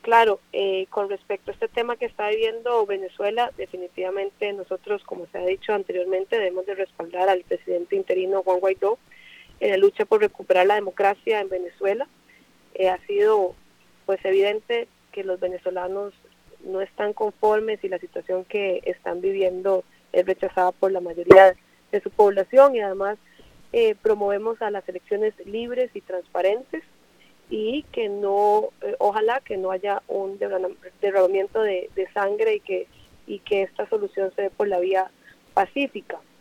Claro, con respecto a este tema que está viviendo Venezuela, definitivamente nosotros, como se ha dicho anteriormente, debemos de respaldar al presidente interino Juan Guaidó en la lucha por recuperar la democracia en Venezuela. Ha sido pues evidente que los venezolanos no están conformes y la situación que están viviendo es rechazada por la mayoría de su población, y además promovemos a las elecciones libres y transparentes, y que no, ojalá que no haya un derramamiento de sangre, y que esta solución se dé por la vía pacífica.